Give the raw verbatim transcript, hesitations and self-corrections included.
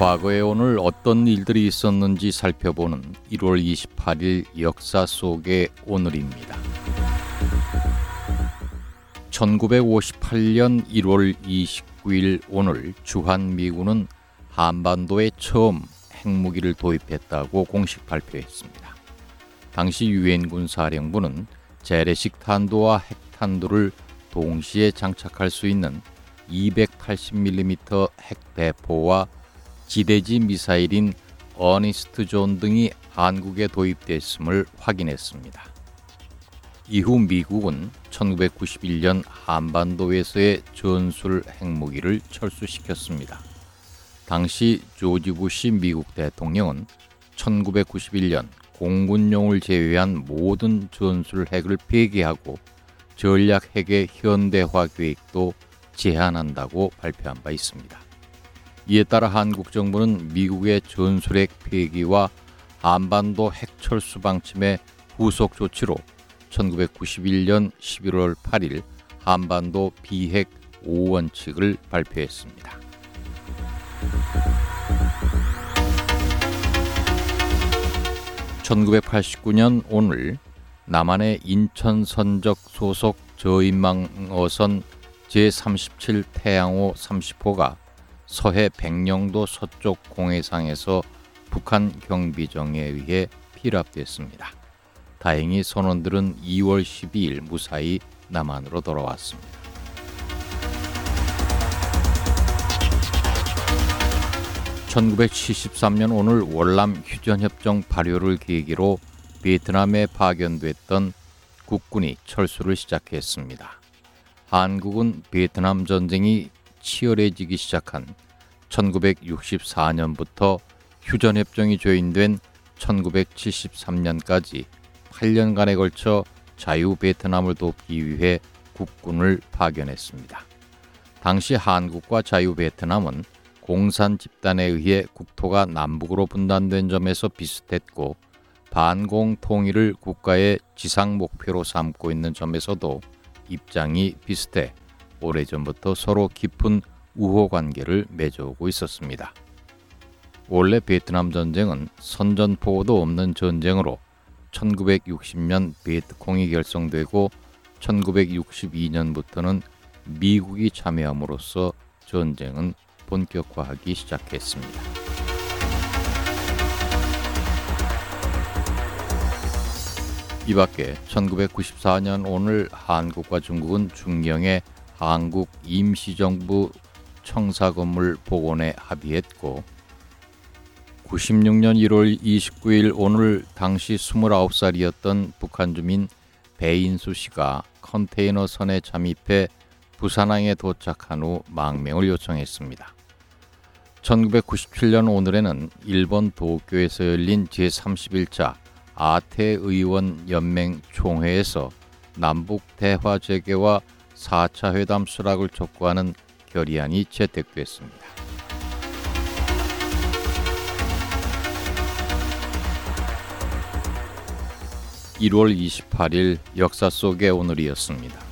과거의 오늘 어떤 일들이 있었는지 살펴보는 일월 이십팔일 역사 속의 오늘입니다. 천구백오십팔년 일월 이십구일 오늘 주한미군은 한반도에 처음 핵무기를 도입했다고 공식 발표했습니다. 당시 유엔군 사령부는 재래식 탄도와 핵탄두를 동시에 장착할 수 있는 이백팔십 밀리미터 핵대포와 지대지 미사일인 어니스트 존 등이 한국에 도입됐음을 확인했습니다. 이후 미국은 천구백구십일년 한반도에서의 전술 핵무기를 철수시켰습니다. 당시 조지 부시 미국 대통령은 천구백구십일년 공군용을 제외한 모든 전술 핵을 폐기하고 전략 핵의 현대화 계획도 제한한다고 발표한 바 있습니다. 이에 따라 한국 정부는 미국의 전술핵 폐기와 한반도 핵 철수 방침의 후속 조치로 천구백구십일년 십일월 팔일 한반도 비핵 오 원칙을 발표했습니다. 천구백팔십구년 오늘 남한의 인천 선적 소속 저인망어선 제삼십칠 태양호 삼십호가 서해 백령도 서쪽 공해상에서 북한 경비정에 의해 피랍됐습니다. 다행히 선원들은 이월 십이일 무사히 남한으로 돌아왔습니다. 천구백칠십삼년 오늘 월남 휴전협정 발효를 계기로 베트남에 파견됐던 국군이 철수를 시작했습니다. 한국은 베트남 전쟁이 치열해지기 시작한 천구백육십사년부터 휴전협정이 조인된 천구백칠십삼년까지 팔년간에 걸쳐 자유 베트남을 돕기 위해 국군을 파견했습니다. 당시 한국과 자유 베트남은 공산 집단에 의해 국토가 남북으로 분단된 점에서 비슷했고 반공 통일을 국가의 지상 목표로 삼고 있는 점에서도 입장이 비슷해 오래전부터 서로 깊은 우호 관계를 맺어오고 있었습니다. 원래 베트남 전쟁은 선전포고도 없는 전쟁으로 천구백육십년 베트콩이 결성되고 천구백육십이년부터는 미국이 참여함으로써 전쟁은 본격화하기 시작했습니다. 이 밖에 천구백구십사년 오늘 한국과 중국은 중경의 한국 임시정부 청사건물 복원에 합의했고 구십육년 일월 이십구일 오늘 당시 스물아홉 살이었던 북한 주민 배인수 씨가 컨테이너 선에 잠입해 부산항에 도착한 후 망명을 요청했습니다. 천구백구십칠년 오늘에는 일본 도쿄에서 열린 제삼십일차 아태의원 연맹 총회에서 남북 대화 재개와 사차 회담 수락을 촉구하는 결의안이 채택됐습니다. 일월 이십팔일 역사 속의 오늘이었습니다.